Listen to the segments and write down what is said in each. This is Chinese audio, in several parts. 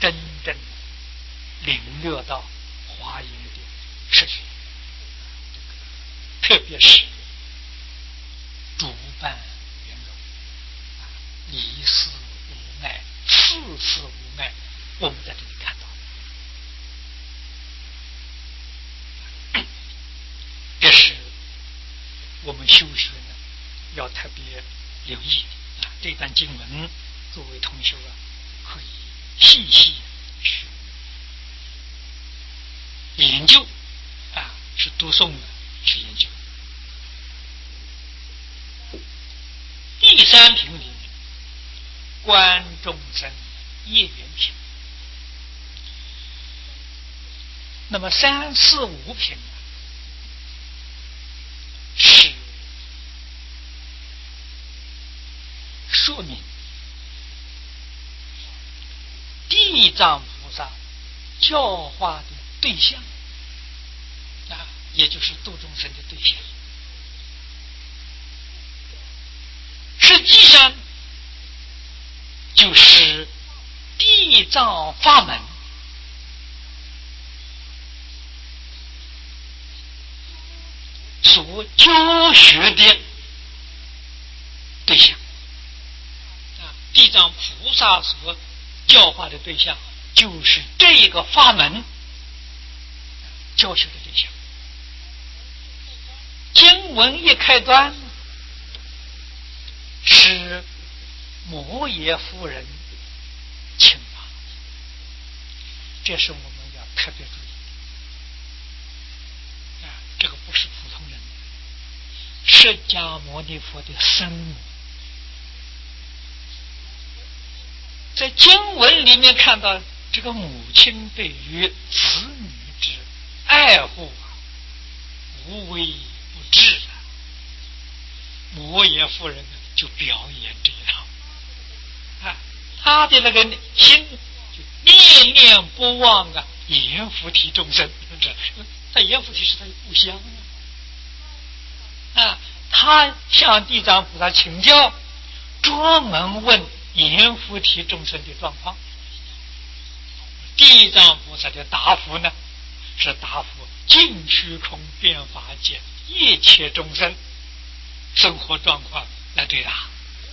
真正领略到华严的实学，特别是主办圆融，一事无碍，次事无碍，我们在这里看到，这是我们修学呢要特别留意的这段经文，各位同学可以细细去研究是读诵的，去研究。第三品里面，观众生业缘品。那么3、4、5品呢，是说明地藏菩萨教化的对象也就是度众生的对象。实际上就是地藏法门所教学的对象地藏菩萨所教化的对象就是这个法门教学的对象。经文一开端是摩耶夫人请法，这是我们要特别注意这个不是普通人，释迦牟尼佛的生母。在经文里面看到这个母亲对于子女之爱护无微不至摩耶夫人就表演这一套他的那个心就念念不忘阎浮提众生，在阎浮提是他的故乡他向地藏菩萨请教，专门问阎浮提众生的状况。地藏菩萨的答复呢，是答复尽虚空变法界一切众生生活状况来对答。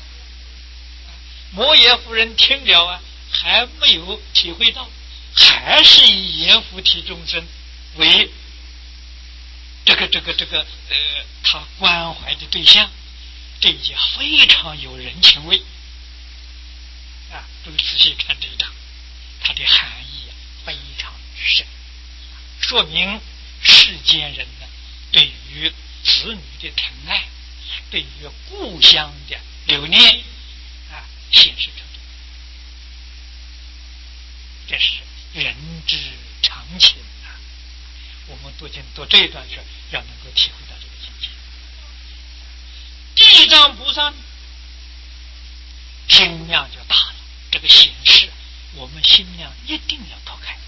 摩耶夫人听了还没有体会到，还是以阎浮提众生为他关怀的对象，这也非常有人情味注意仔细看这一章，它的含义非常深，说明世间人呢对于子女的疼爱，对于故乡的留念显示出这是人之常情我们读这一段时要能够体会到这个境界。地藏菩萨心量就大了，这个显示我们心量一定要脱开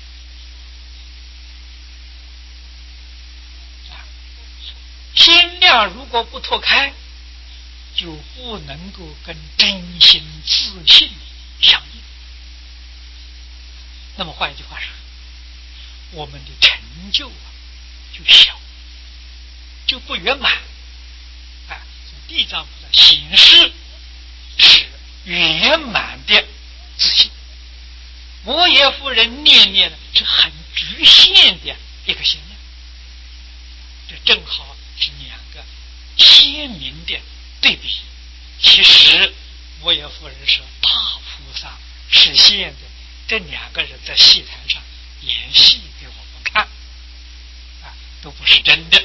心量如果不脱开，就不能够跟真心自信相应。那么换一句话说，我们的成就就小，就不圆满地藏菩萨显示是圆满的自信，摩耶夫人念念是很局限的一个心量，这正好是两个鲜明的对比。其实摩耶夫人是大菩萨实现的，这两个人在戏台上演戏给我们看都不是真的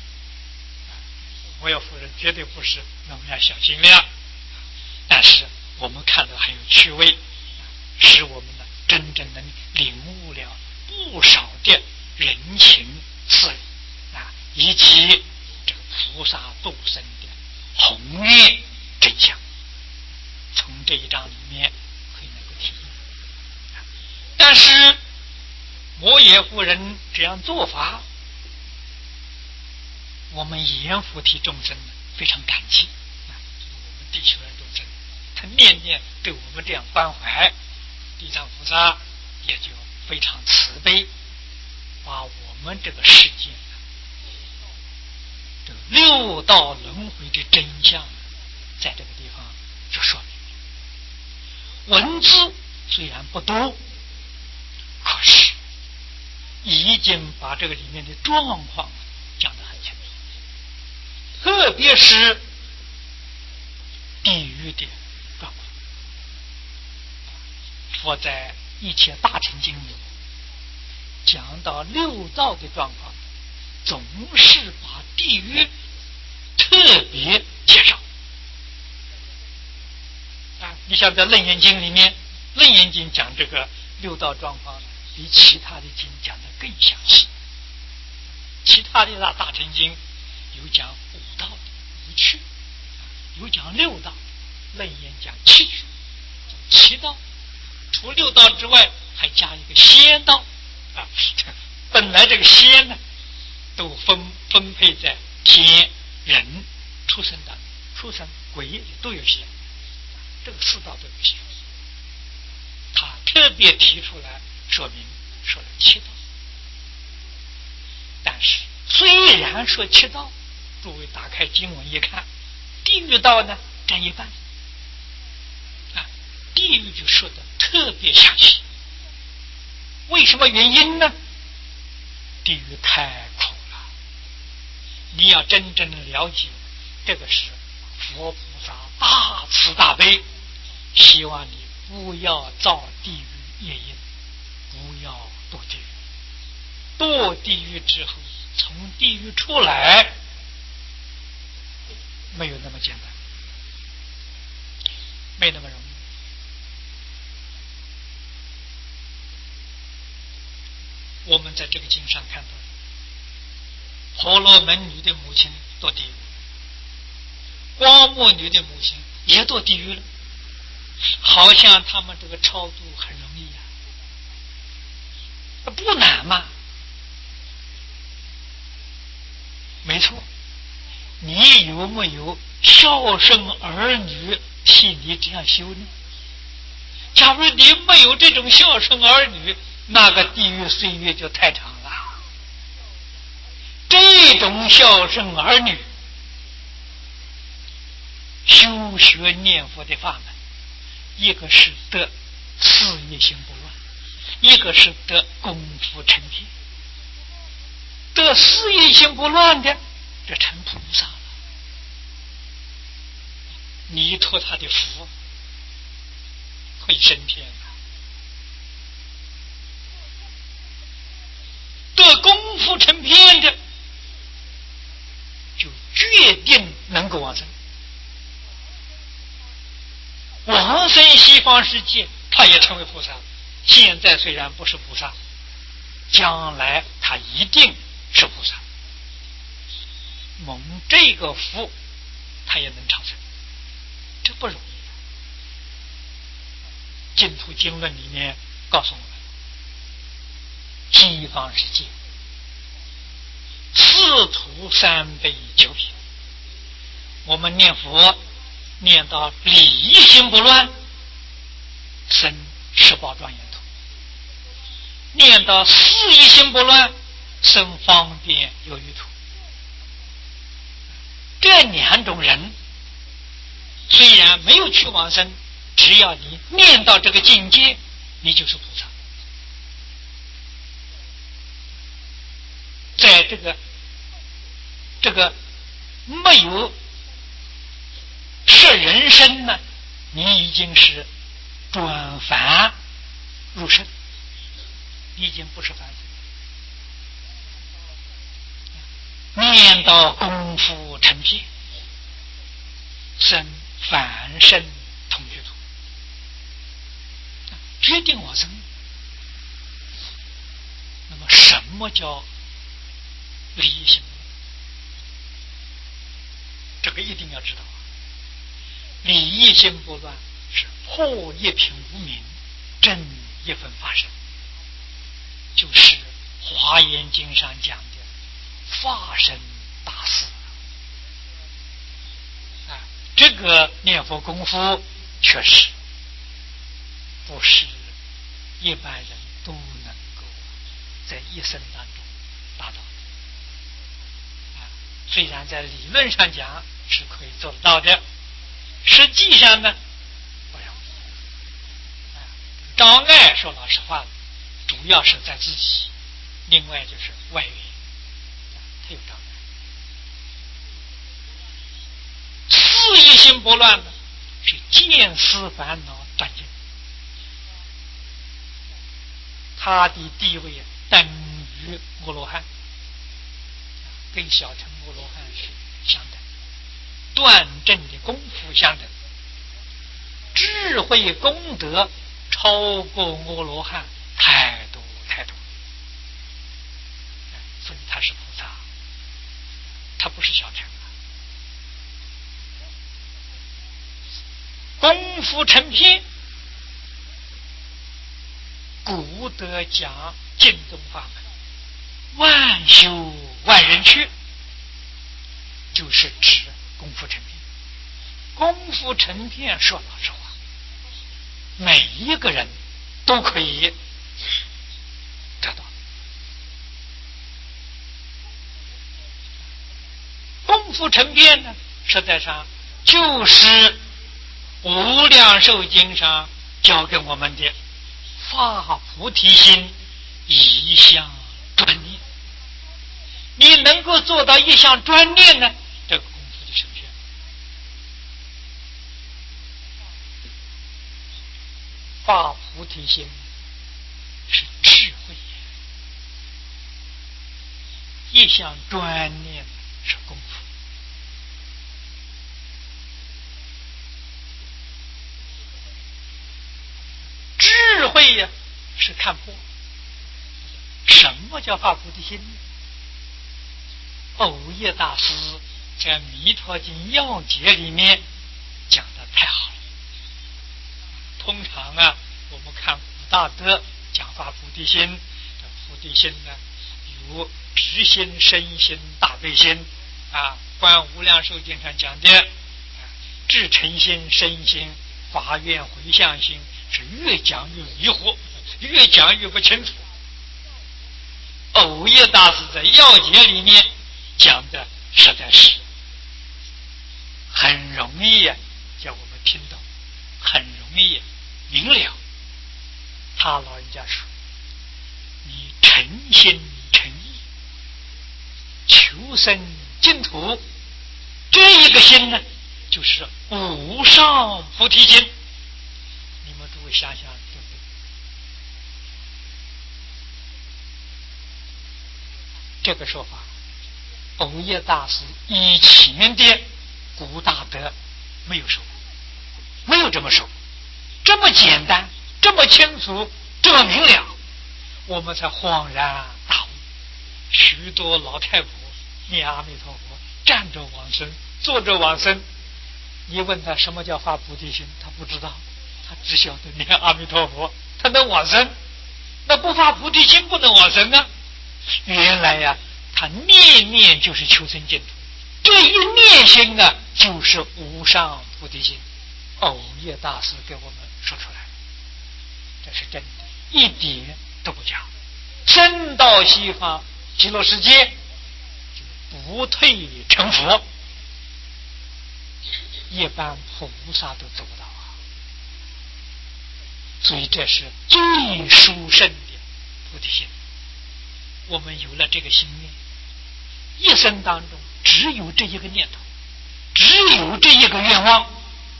摩耶夫人绝对不是那么样小心量，但是我们看到很有趣味，使我们呢真正能领悟了不少的人情事理以及这个菩萨度生的宏愿真相，从这一章里面可以能够体会。但是摩耶夫人这样做法，我们阎浮提众生非常感激我们地球人众生，他念念对我们这样关怀，地藏菩萨也就非常慈悲，把我们这个世界这六道轮回的真相，在这个地方就说明。文字虽然不多，可是已经把这个里面的状况讲得很清楚，特别是地狱的状况。佛在《一切大乘经》里讲到六道的状况，总是把地狱特别介绍。你像在《楞严经》里面，《楞严经》讲这个六道状况比其他的经讲得更详细。其他的大乘经有讲五道的五趣，有讲六道，楞严讲七趣，七道。除六道之外，还加一个仙道啊。本来这个仙呢，都分配在天、人、畜生当中，畜生、鬼都有仙，这个四道都有仙。他特别提出来说明，说了七道。但是虽然说七道，诸位打开经文一看，地狱道呢占一半。地狱就说的特别详细，为什么原因呢？地狱太苦了，你要真正了解，这个是佛菩萨大慈大悲，希望你不要造地狱业因，不要堕地狱。堕地狱之后，从地狱出来，没有那么简单，没那么容易。我们在这个经上看到，婆罗门女的母亲堕地狱，光目女的母亲也堕地狱了，好像他们这个超度很容易不难嘛。没错，你有没有孝顺儿女替你这样修呢？假如你没有这种孝顺儿女，那个地狱岁月就太长了。这种孝顺儿女，修学念佛的法门，一个是得事业心不乱，一个是得功夫成片。得事业心不乱的，这成菩萨了。你托他的福，会升天的。得功夫成片的，就决定能够往生。往生西方世界，他也成为菩萨。现在虽然不是菩萨，将来他一定是菩萨。蒙这个福，他也能长生，这不容易。净土经论里面告诉我们，西方世界四土三杯九品，我们念佛念到礼仪心不乱，生十宝庄严土；念到事业心不乱，生方便有余土。这两种人虽然没有去往生，只要你念到这个境界，你就是菩萨。在这个没有摄人生呢，你已经是转凡入圣，你已经不是凡夫。念到功夫成片，生凡圣同居土，决定往生。那么什么叫礼仪心？这个一定要知道。礼仪心不乱，是破一品无明，正一分法身，就是《华严经》上讲的法身大事。这个念佛功夫确实不是一般人都能够在一生当中达到虽然在理论上讲是可以做得到的，实际上呢不容易障碍说老实话主要是在自己，另外就是外缘它有障碍。次一心不乱呢，是见思烦恼断尽，他的地位等于阿罗汉，跟小乘阿罗汉是相等，断正的功夫相等，智慧功德超过阿罗汉太多太多，所以他是菩萨，他不是小乘功夫成片，古德讲净宗法门，万修万人去，就是指功夫成片。功夫成片说老实话，每一个人都可以得到。功夫成片呢，实在上就是无量寿经上教给我们的发菩提心，一向专念。你能够做到一向专念呢，这个功夫就成片。发菩提心是智慧，一向专念是功夫。智慧呀，是看破。什么叫发菩提心？藕叶大师在《弥陀经要解》里面讲的太好了。通常我们看古大德讲发菩提心，这菩提心呢，有直心、身心、大悲心观无量寿经上讲的至诚心、身心、发愿回向心，是越讲越迷糊，越讲越不清楚。藕叶大师在要解里面讲的实在是很容易叫我们听懂，很容易明了。他老人家说，你诚心诚意求生净土，这一个心呢，就是无上菩提心。你们诸位想想对不对？这个说法，藕叶大师以前的古大德没有说，没有这么说，这么简单，这么清楚，这么明了，我们才恍然大悟。许多老太婆念阿弥陀佛，站着往生，坐着往生，你问他什么叫发菩提心，他不知道，他只晓得念阿弥陀佛，他能往生。那不发菩提心不能往生啊！原来他念念就是求生净土，这一念心就是无上菩提心。藕叶大师给我们说出来，这是真的，一点都不假。生到西方极乐世界，就不退成佛，一般菩萨都做不到所以这是最殊胜的菩提心。我们有了这个心念，一生当中只有这一个念头，只有这一个愿望，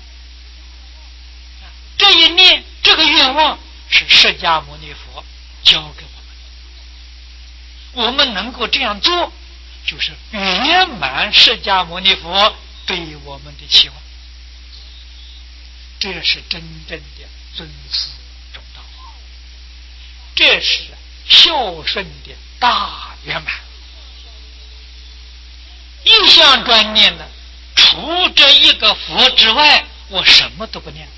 这一念这个愿望是释迦牟尼佛教给我们，我们能够这样做，就是圆满释迦牟尼佛对我们的期望。这是真正的尊师重道，这是孝顺的大圆满。一向专念呢，除这一个佛之外，我什么都不念；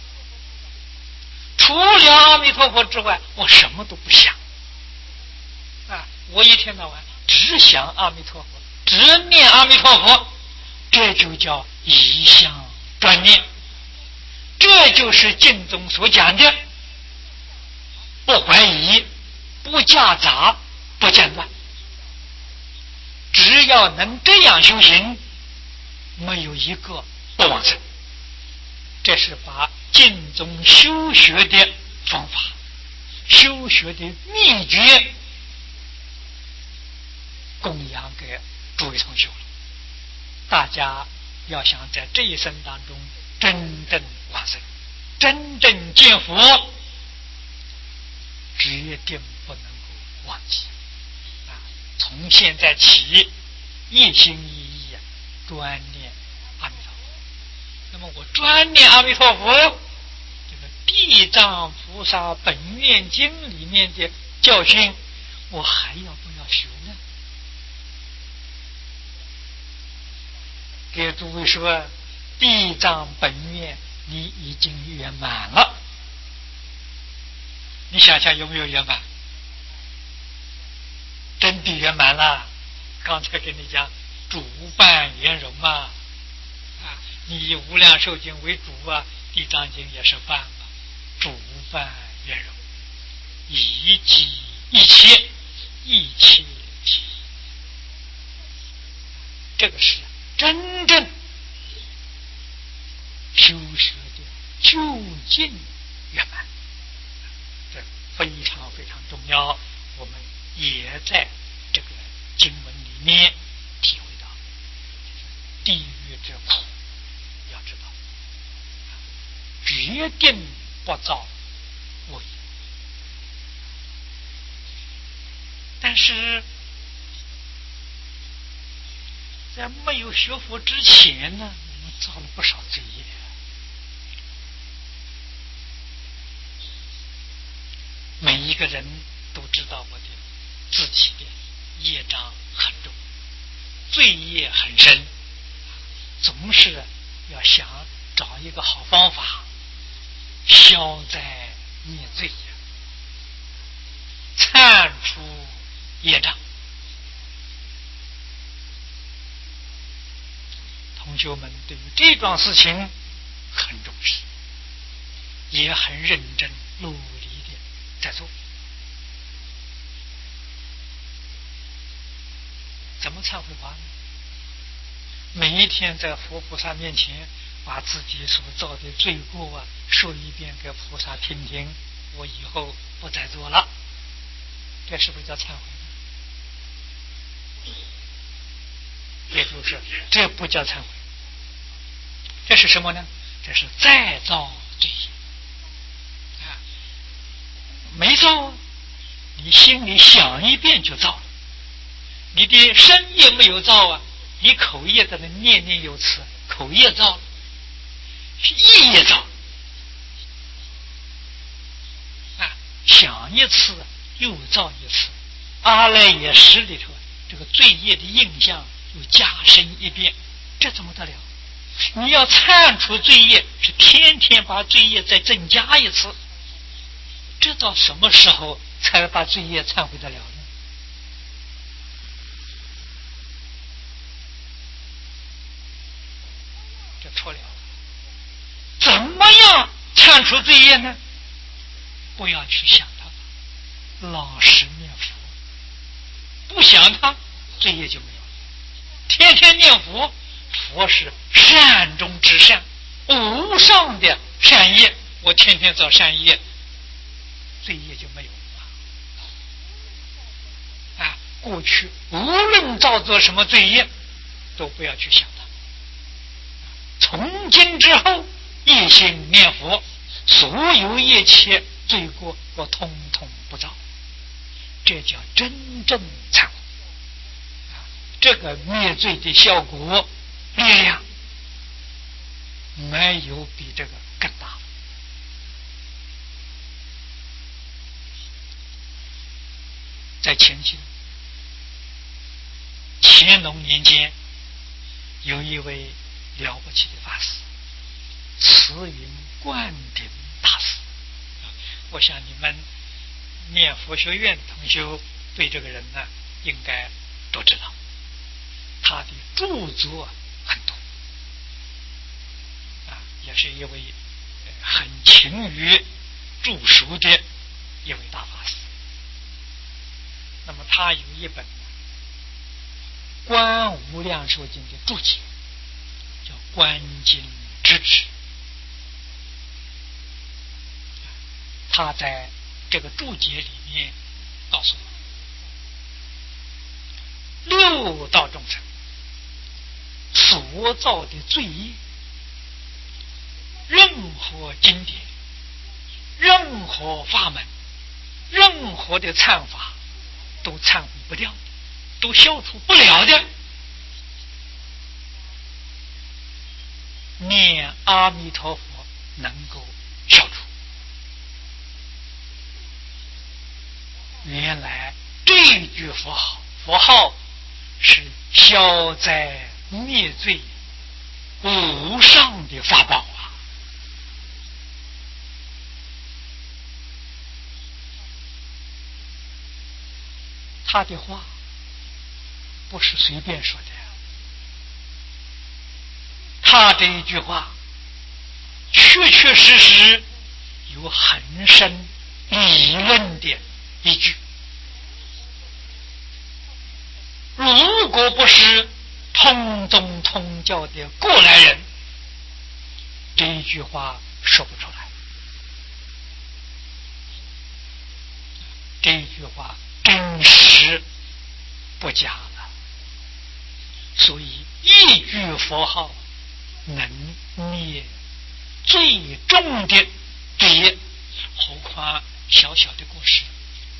除了阿弥陀佛之外，我什么都不想。我一天到晚只想阿弥陀佛，只念阿弥陀佛，这就叫一向专念。这就是经中所讲的，不怀疑， 夹杂不间断。只要能这样修行，没有一个不往生。这是把净宗修学的方法、修学的秘诀供养给诸位同学了。大家要想在这一生当中真正往生、真正见佛，决定不能够忘记啊！从现在起，一心一意专念阿弥陀佛。那么我专念阿弥陀佛，这个地藏菩萨本愿经里面的教训，我还要不要学呢？给诸位说，地藏本愿你已经圆满了，你想想有没有圆满？真的圆满了。刚才跟你讲主办圆融嘛，你以无量寿经为主啊，地藏经也是办嘛，主办圆融，一即一切，一切即，这个是真正修学的究竟圆满，这非常非常重要。我们也在这个经文里面体会到地狱之苦，要知道决定不造恶业。但是在没有学佛之前呢，我们造了不少罪业。每一个人都知道我的自己的业障很重，罪业很深，总是要想找一个好方法消灾灭罪呀，铲除业障。同学们对于这桩事情很重视，也很认真努力的在做。怎么忏悔法呢？每一天在佛菩萨面前把自己所造的罪过说一遍给菩萨听听，我以后不再做了，这是不是叫忏悔呢？也就是这不叫忏悔，这是什么呢？这是再造罪业没造，你心里想一遍就造了。你的身业没有造你口业在那念念有词，口业造了，意业造想一次又造一次，阿赖耶识里头这个罪业的印象又加深一遍，这怎么得了？你要铲除罪业，是天天把罪业再增加一次，这到什么时候才把罪业忏悔得了呢？这错了。怎么样铲除罪业呢？不要去想它，老实念佛，不想它，罪业就没有了。天天念佛，佛是善中之善，无上的善业，我天天造善业，罪业就没有了。过去无论造作什么罪业，都不要去想它。从今之后，一心念佛，所有一切罪过我统统不造，这叫真正忏悔。这个灭罪的效果力量，没有比这个更大的。在前期乾隆年间，有一位了不起的法师，慈云灌顶大师。我想你们念佛学院的同学对这个人呢，应该都知道，他的著作很多也是一位很勤于著书的一位大法师。 那么他有一本观无量寿经的注解，叫观经之旨。他在这个注解里面告诉我，六道众生所造的罪业，任何经典、任何法门、任何的忏法都忏悔不掉，都消除不了的。念阿弥陀佛能够消除。原来这句佛号是消灾灭罪无上的法宝啊！他的话不是随便说的，他这一句话确确实实有很深理论的依据。如果不是通宗通教的过来人，这一句话说不出来。这一句话真实不假了。所以一句佛号能灭最重的罪业，何况小小的过失。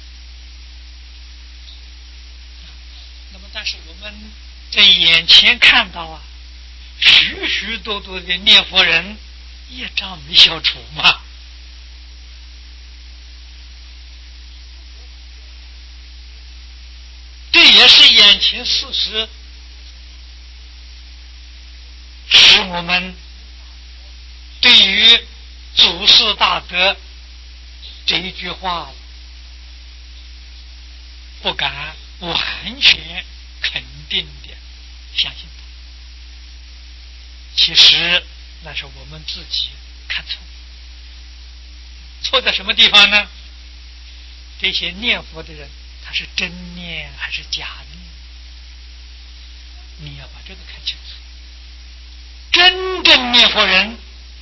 那么但是我们在眼前看到啊，许许多多的念佛人业障没消除嘛。这也是眼前事实，使我们对于祖师大德这一句话不敢完全肯定的相信他。其实那是我们自己看错，错在什么地方呢？这些念佛的人他是真念还是假念？你要把这个看清楚。真正念佛人，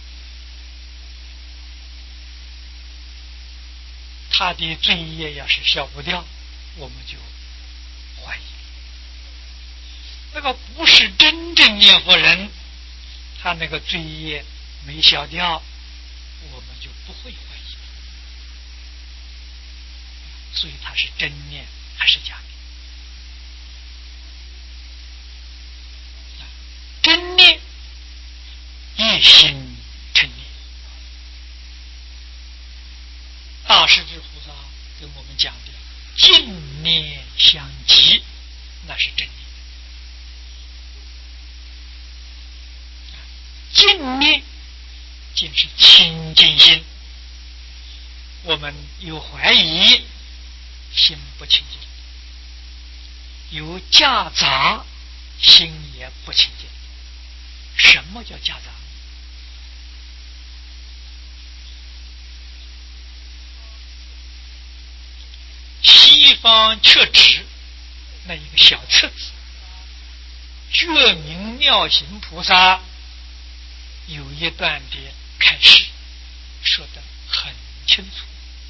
他的罪业要是消不掉，我们就怀疑。那个不是真正念佛人，他那个罪业没消掉，我们就不会怀疑。所以他是真念还是假念？真念一心成念。大势至菩萨跟我们讲的净念相继，那是真念。净念尽是清净心，我们有怀疑，心不清净；有夹杂，心也不清净。什么叫夹杂？西方确指那一个小册子，觉明妙行菩萨有一段的开示，说得很清楚。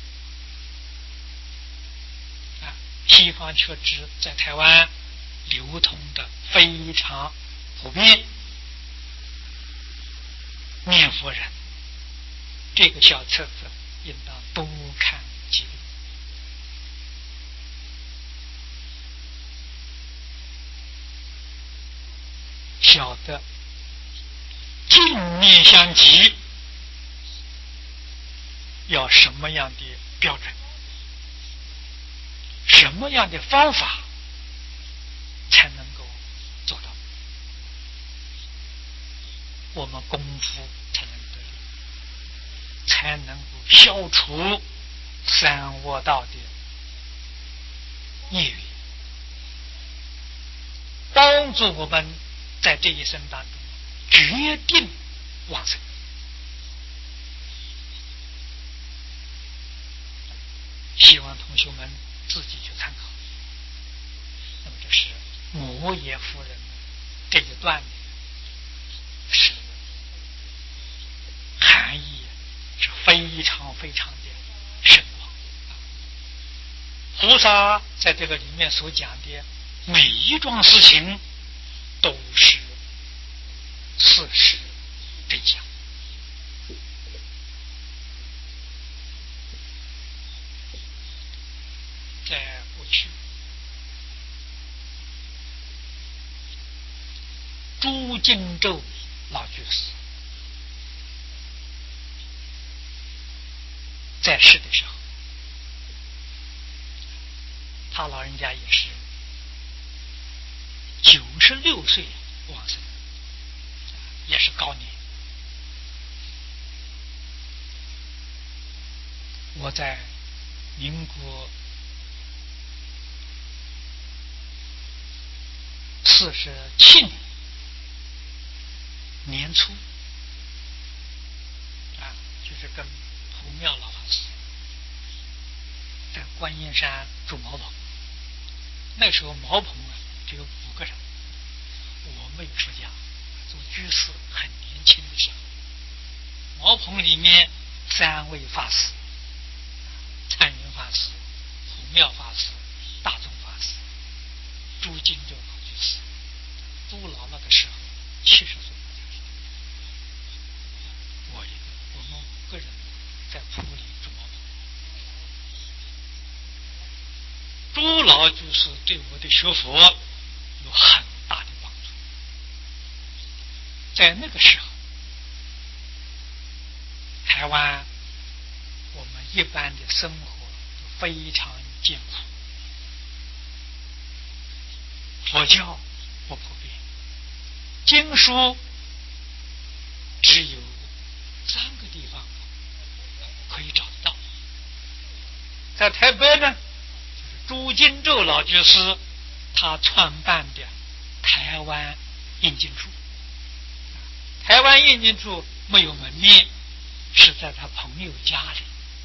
西方确指在台湾流通的非常普遍。念佛人这个小册子应当多看几遍。晓得净念相继要什么样的标准，什么样的方法才能够做到，我们功夫才能得力，才能够消除三恶道的业缘，帮助我们在这一生当中决定往生。希望同学们自己去参考。 就是摩耶夫人这一段是含义是非常非常的深广。菩萨在这个里面所讲的每一桩事情都是事实真相。在过去，朱金洲老居士在世的时候，他老人家也是96岁往生，也是高年。我在民国47年年初就是跟普妙老法师在观音山住茅棚。那时候茅棚只有5个人，我没有出家，做居士很年轻的时候，茅棚里面3位法师，灿云法师、普妙法师、大宗法师，朱金洲老居士。朱老那个时候70岁，我们5个人在铺里住茅棚。朱老居士对我的学佛有很大的帮助。在那个时候，台湾我们一般的生活都非常艰苦，佛教不普遍，经书只有3个地方可以找得到。在台北呢，就是朱金洲老居士他创办的台湾印经处。台湾印经处没有门面，是在他朋友家里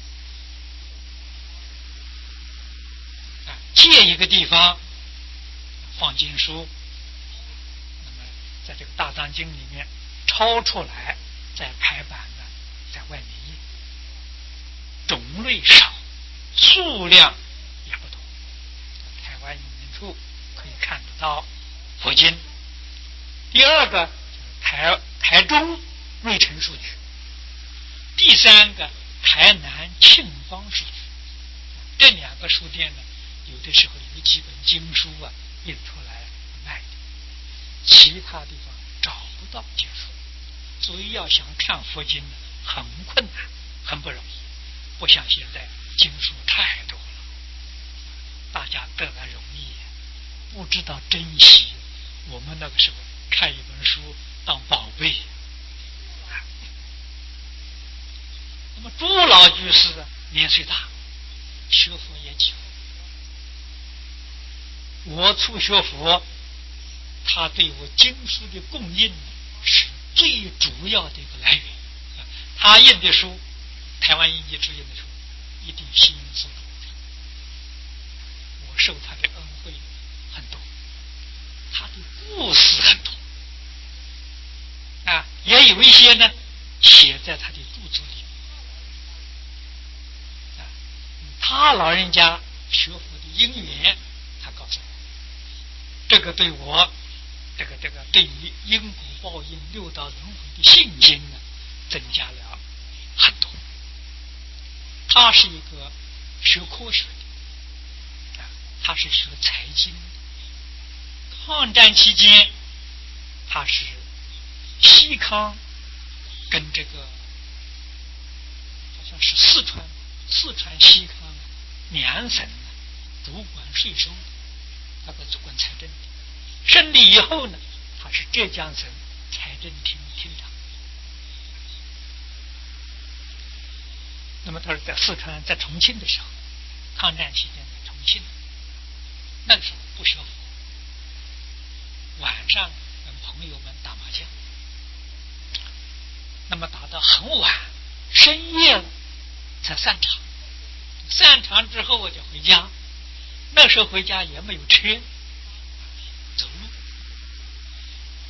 借一个地方放经书，那么在这个大藏经里面抄出来，再排版呢，在外面印，种类少，数量也不多。台湾印经处可以看得到佛经。第2个台中瑞城书局，第3个台南庆芳书局。这2个书店呢，有的时候有几本经书印出来卖的，其他地方找不到经书，所以要想看佛经呢，很困难，很不容易。不像现在经书太多了，大家得来容易，不知道珍惜。我们那个时候看一本书当宝贝。那么朱老居士年岁大，学佛也久。我初学佛，他对我经书的供应是最主要的一个来源。他印的书，台湾印记之印的书，一定心应所读。我受他的恩惠很多，他的故事很多也有一些呢写在他的著作里。他老人家学佛的因缘，他告诉我，这个对我这个对于因果报应、六道轮回的信心呢，增加了很多。他是一个学科学的他是学财经的。抗战期间，他是西康跟这个好像是四川西康2省主管税收，那个主管财政。胜利以后呢，他是浙江省财政厅厅长。那么他是在四川，在重庆的时候，抗战期间在重庆，那个时候不学佛，晚上跟朋友们打麻将，那么打到很晚，深夜了才散场。散场之后我就回家，那时候回家也没有车，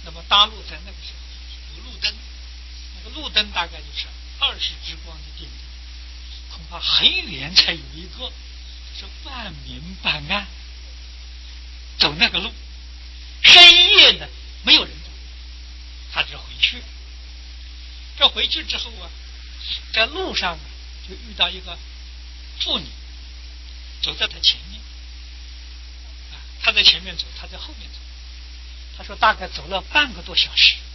那么大陆在那个时候有路灯，那个路灯大概就是20支光的电灯，恐怕很远才有一个，是半明半暗，走那个路，深夜呢没有人走，他只回去。这回去之后啊，在路上啊就遇到一个妇女，走在他前面，他在前面走，他在后面走。他说大概走了半个多小时，